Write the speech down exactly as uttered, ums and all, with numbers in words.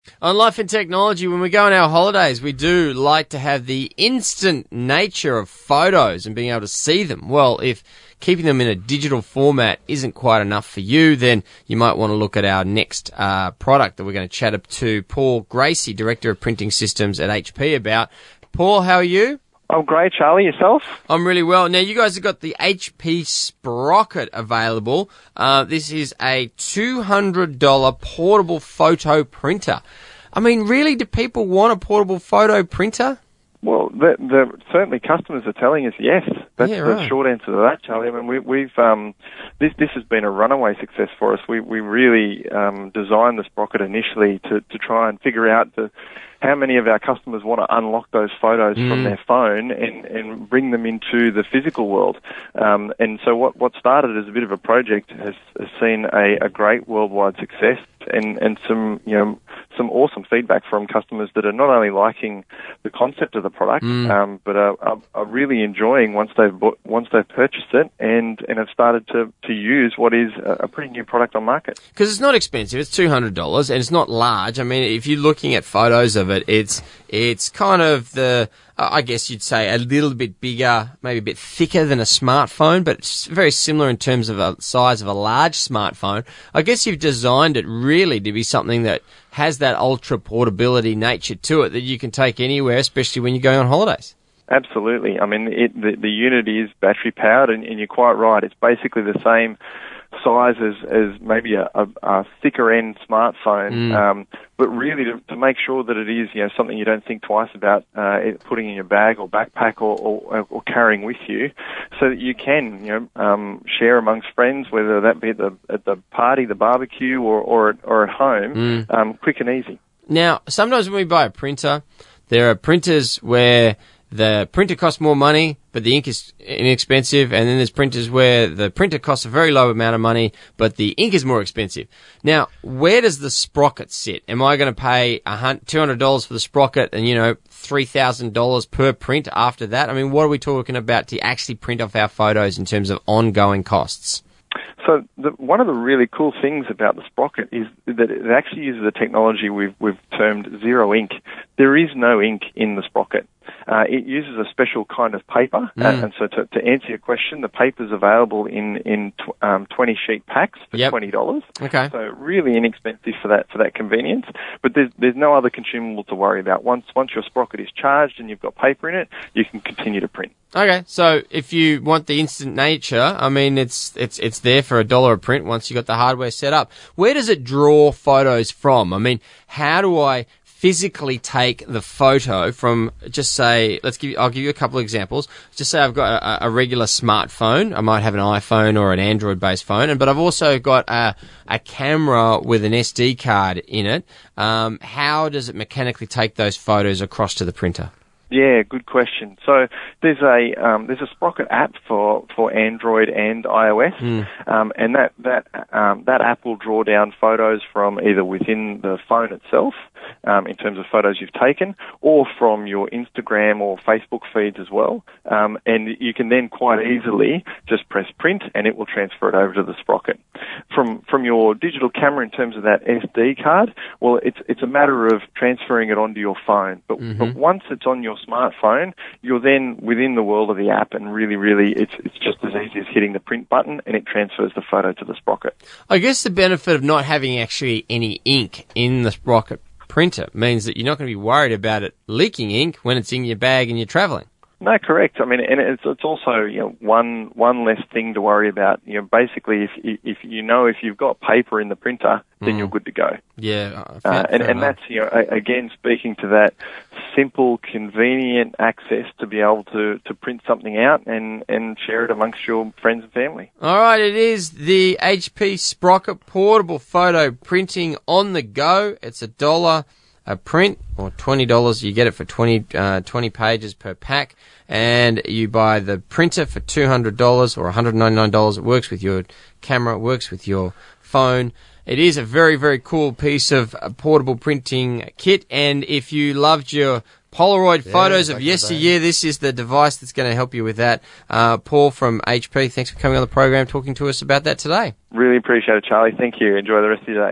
On Life and Technology, when we go on our holidays, we do like to have the instant nature of photos and being able to see them. Well, if keeping them in a digital format isn't quite enough for you, then you might want to look at our next uh, product that we're going to chat up to Paul Gracie, Director of Printing Systems at H P, about. Paul, how are you? I'm great, Charlie. Yourself? I'm really well. Now, you guys have got the H P Sprocket available. Uh, this is a two hundred dollars portable photo printer. I mean, really, do people want a portable photo printer? Well, the, the, certainly customers are telling us yes. That's yeah, right. the short answer to that, Charlie. I mean, we, we've um, this this has been a runaway success for us. We we really um, designed the Sprocket initially to, to try and figure out the how many of our customers want to unlock those photos mm. from their phone and, and bring them into the physical world. Um, and so what, what started as a bit of a project has, has seen a, a great worldwide success and, and some, you know, some awesome feedback from customers that are not only liking the concept of the product, mm. um, but are, are, are really enjoying once they've bought, once they've purchased it and, and have started to, to use what is a, a pretty new product on market. Because it's not expensive. It's two hundred dollars and it's not large. I mean, if you're looking at photos of it, it's it's kind of the, uh, I guess you'd say, a little bit bigger, maybe a bit thicker than a smartphone, but it's very similar in terms of a size of a large smartphone. I guess you've designed it really to be something that has that ultra portability nature to it that you can take anywhere, especially when you're going on holidays. Absolutely. I mean, it, the, the unit is battery powered, and, and you're quite right. It's basically the same size as, as maybe a, a, a thicker end smartphone, mm. um, but really to, to make sure that it is, you know, something you don't think twice about uh, putting in your bag or backpack or, or, or carrying with you, so that you can, you know, um, share amongst friends, whether that be at the at the party, the barbecue, or or at, or at home, mm. um, quick and easy. Now, sometimes when we buy a printer, there are printers where the printer costs more money, but the ink is inexpensive, and then there's printers where the printer costs a very low amount of money, but the ink is more expensive. Now, where does the Sprocket sit? Am I going to pay two hundred dollars for the Sprocket and, you know, three thousand dollars per print after that? I mean, what are we talking about to actually print off our photos in terms of ongoing costs? So the, one of the really cool things about the Sprocket is that it actually uses a technology we've, we've termed zero ink. There is no ink in the Sprocket. Uh, it uses a special kind of paper, mm. and, and so to, to answer your question, the paper's available in in tw- um, twenty sheet packs for yep. twenty dollars. Okay. So really inexpensive for that for that convenience. But there's there's no other consumable to worry about. Once once your Sprocket is charged and you've got paper in it, you can continue to print. Okay, so if you want the instant nature, I mean, it's it's it's there for a dollar a print once you got the hardware set up. Where does it draw photos from? I mean, how do I physically take the photo from, just say, let's give you, I'll give you a couple of examples. Just say I've got a, a regular smartphone. I might have an iPhone or an Android-based phone, and but I've also got a, a camera with an S D card in it. Um, how does it mechanically take those photos across to the printer? Yeah, good question. So there's a um, there's a Sprocket app for, for Android and iOS, mm. um, and that that um, that app will draw down photos from either within the phone itself, um, in terms of photos you've taken, or from your Instagram or Facebook feeds as well. Um, and you can then quite easily just press print, and it will transfer it over to the Sprocket. From from your digital camera, in terms of that S D card, well, it's it's a matter of transferring it onto your phone. But, mm-hmm. but once it's on your smartphone, you're then within the world of the app, and really, really, it's it's just as easy as hitting the print button, and it transfers the photo to the Sprocket. I guess the benefit of not having actually any ink in the Sprocket printer means that you're not going to be worried about it leaking ink when it's in your bag and you're traveling. No, correct. I mean, and it's it's also, you know, one one less thing to worry about. You know, basically, if if you know if you've got paper in the printer, then mm. you're good to go. Yeah, fair, uh, and fair and that's, you know, again, speaking to that simple, convenient access to be able to, to print something out and, and share it amongst your friends and family. All right, it is the H P Sprocket portable photo printing on the go. It's a dollar a print, or twenty dollars. You get it for twenty, uh, twenty pages per pack, and you buy the printer for two hundred dollars or one hundred ninety-nine dollars. It works with your camera, it works with your phone. It is a very, very cool piece of uh, portable printing kit, and if you loved your Polaroid yeah, photos of yesteryear, this is the device that's going to help you with that. Uh, Paul from H P, thanks for coming on the program, talking to us about that today. Really appreciate it, Charlie. Thank you. Enjoy the rest of your day.